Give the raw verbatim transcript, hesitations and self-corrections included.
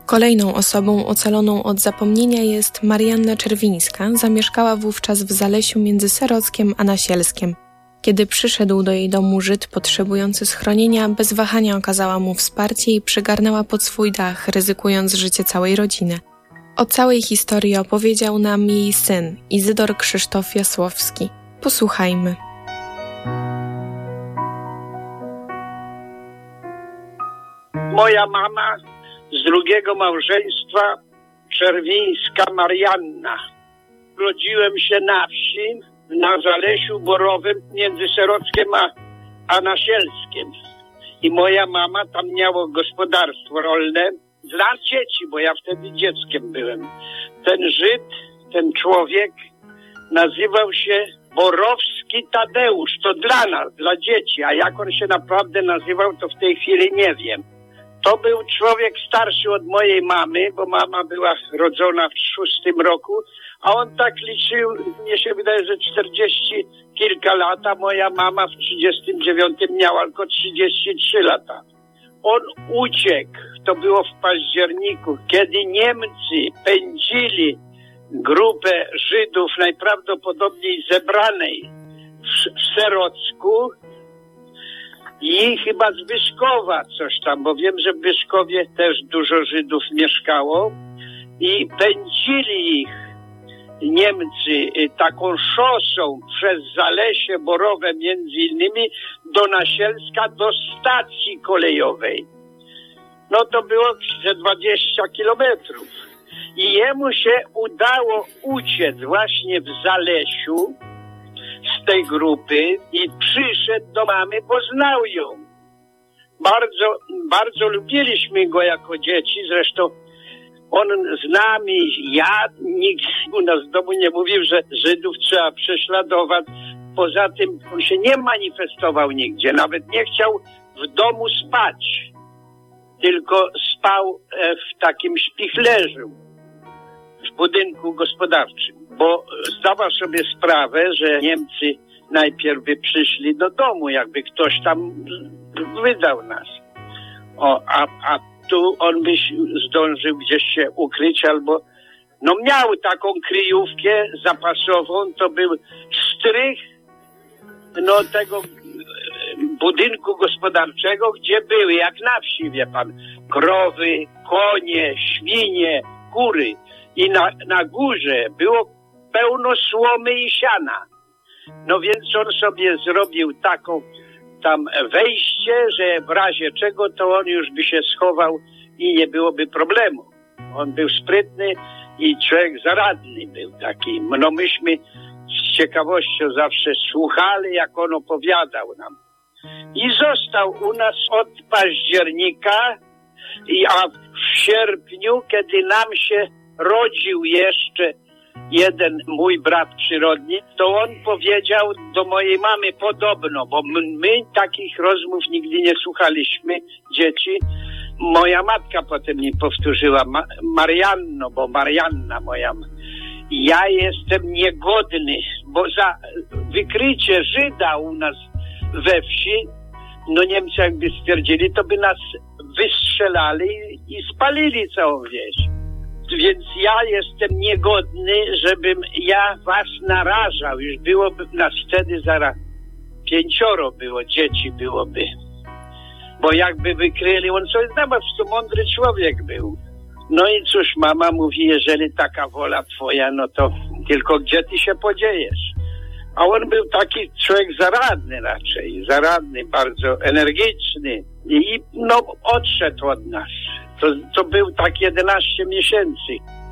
Kolejną osobą ocaloną od zapomnienia jest Marianna Czerwińska. Zamieszkała wówczas w Zalesiu między Serockiem a Nasielskiem. Kiedy przyszedł do jej domu Żyd potrzebujący schronienia, bez wahania okazała mu wsparcie i przygarnęła pod swój dach, ryzykując życie całej rodziny. O całej historii opowiedział nam jej syn, Izydor Krzysztof Jasłowski. Posłuchajmy. Moja mama z drugiego małżeństwa, Czerwińska Marianna. Urodziłem się na wsi, na Zalesiu Borowym, między Serockiem a, a Nasielskiem. I moja mama tam miała gospodarstwo rolne dla dzieci, bo ja wtedy dzieckiem byłem. Ten Żyd, ten człowiek nazywał się Borowski Tadeusz. To dla nas, dla dzieci. A jak on się naprawdę nazywał, to w tej chwili nie wiem. To był człowiek starszy od mojej mamy, bo mama była rodzona w szóstym roku, a on tak liczył, mnie się wydaje, że czterdzieści kilka lat, a moja mama w trzydziestym dziewiątym miała tylko trzydzieści trzy lata. On uciekł, to było w październiku, kiedy Niemcy pędzili grupę Żydów najprawdopodobniej zebranej w, w Serocku i chyba z Wyszkowa coś tam, bo wiem, że w Wyszkowie też dużo Żydów mieszkało i pędzili ich Niemcy taką szosą przez Zalesie Borowe między innymi do Nasielska, do stacji kolejowej. No to było ze dwadzieścia kilometrów. I jemu się udało uciec właśnie w Zalesiu z tej grupy i przyszedł do mamy, bo znał ją. Bardzo, bardzo lubiliśmy go jako dzieci, zresztą on z nami, ja, nikt u nas w domu nie mówił, że Żydów trzeba prześladować. Poza tym on się nie manifestował nigdzie, nawet nie chciał w domu spać, tylko spał w takim śpichlerzu w budynku gospodarczym, bo zdawał sobie sprawę, że Niemcy najpierw by przyszli do domu, jakby ktoś tam wydał nas. O, a, a tu on by zdążył gdzieś się ukryć albo... No miał taką kryjówkę zapasową, to był strych no tego budynku gospodarczego, gdzie były, jak na wsi, wie pan, krowy, konie, świnie, kury. I na, na górze było pełno słomy i siana. No więc on sobie zrobił taką tam wejście, że w razie czego to on już by się schował i nie byłoby problemu. On był sprytny i człowiek zaradny był taki. No myśmy z ciekawością zawsze słuchali, jak on opowiadał nam. I został u nas od października, i, a w sierpniu, kiedy nam się rodził jeszcze jeden mój brat przyrodni, to on powiedział do mojej mamy podobno, bo my, my takich rozmów nigdy nie słuchaliśmy, dzieci. Moja matka potem mi powtórzyła, Ma, Marianno, bo Marianna moja, ja jestem niegodny, bo za wykrycie Żyda u nas we wsi, no Niemcy jakby stwierdzili, to by nas wystrzelali i spalili całą wieś. Więc ja jestem niegodny, żebym ja was narażał. Już byłoby nas wtedy zaraz pięcioro było, dzieci byłoby. Bo jakby wykryli, on coś zdawał, to mądry człowiek był. No i cóż, mama mówi, jeżeli taka wola twoja, no to tylko gdzie ty się podziejesz? A on był taki człowiek zaradny raczej, zaradny, bardzo energiczny i no odszedł od nas. To, to był tak jedenaście miesięcy.